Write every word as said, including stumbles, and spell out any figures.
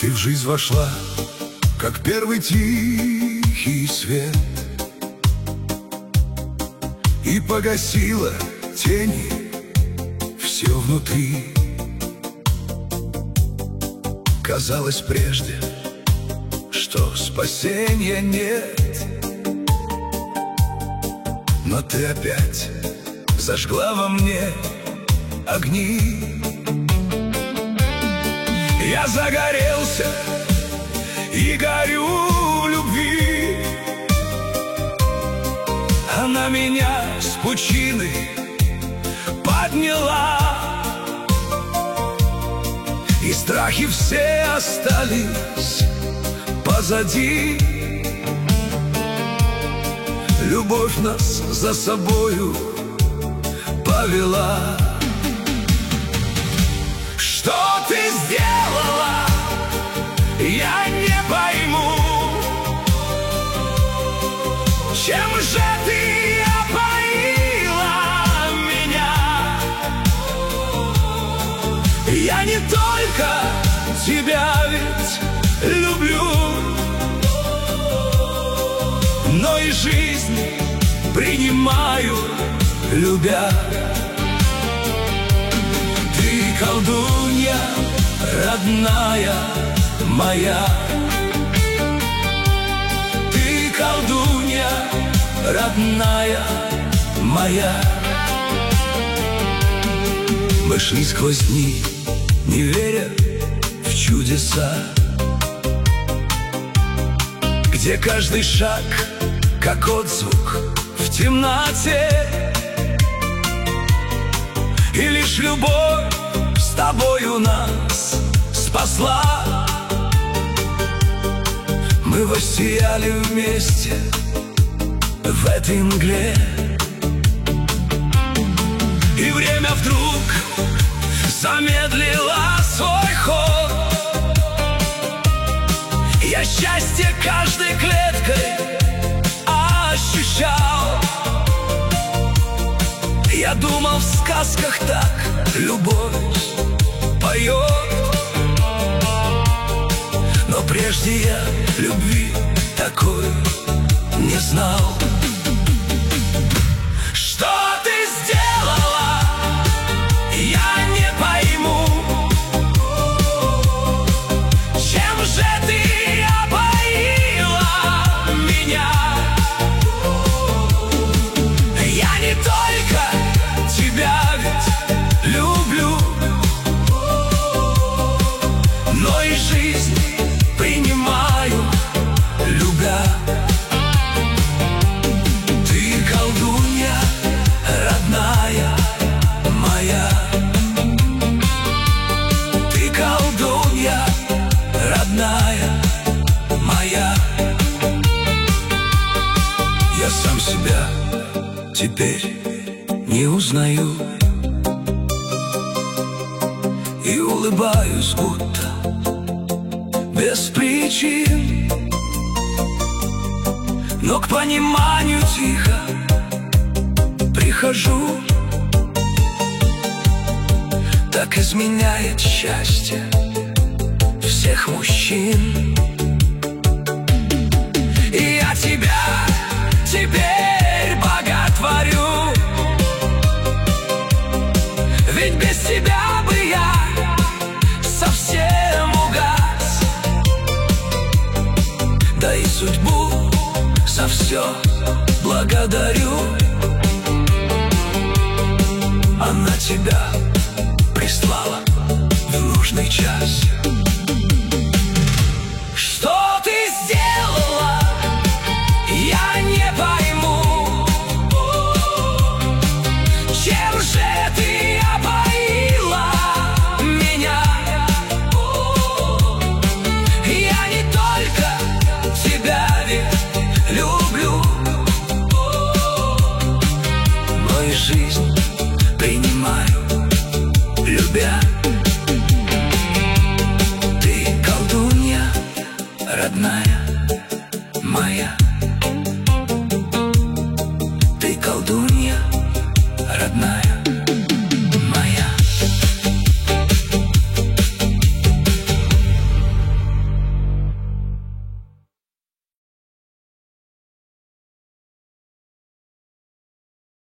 Ты в жизнь вошла, как первый тихий свет, и погасила тени все внутри. Казалось прежде, что спасения нет, но ты опять зажгла во мне огни. Я загорелся и горю в любви. Она меня с пучины подняла, и страхи все остались позади. Любовь нас за собою повела. Что ты сделала, я не пойму. Чем же ты опоила меня? Я не только тебя ведь люблю, но и жизнь принимаю, любя. Ты колдунья родная моя, ты колдунья родная моя. Мы шли сквозь дни, не веря в чудеса, где каждый шаг как отзвук в темноте, и лишь любовь с тобою нас спасла. Мы воссияли вместе в этой мгле, и время вдруг замедлило свой ход. Я счастье каждой клеткой ощущал. Я думал, в сказках так любовь поет, но прежде я любви такой не знал. Что ты сделала, я не пойму. Чем же ты опоила меня? Я не только тебя ведь люблю, но и жизнь принимаю, любя. Ты колдунья родная моя, ты колдунья родная моя. Я сам себя теперь не узнаю и улыбаюсь, будто без причин, но к пониманию тихо прихожу. Так изменяет счастье всех мужчин. И я тебя теперь боготворю, ведь без тебя бы я совсем угас. Да и судьбу за все благодарю. Она тебя прислала в нужный час. Что ты сделала, я не пойму. Чем же ты опоила меня? Я не только тебя ведь люблю, но и жизнь принимаю, любя. Ты колдунья родная моя.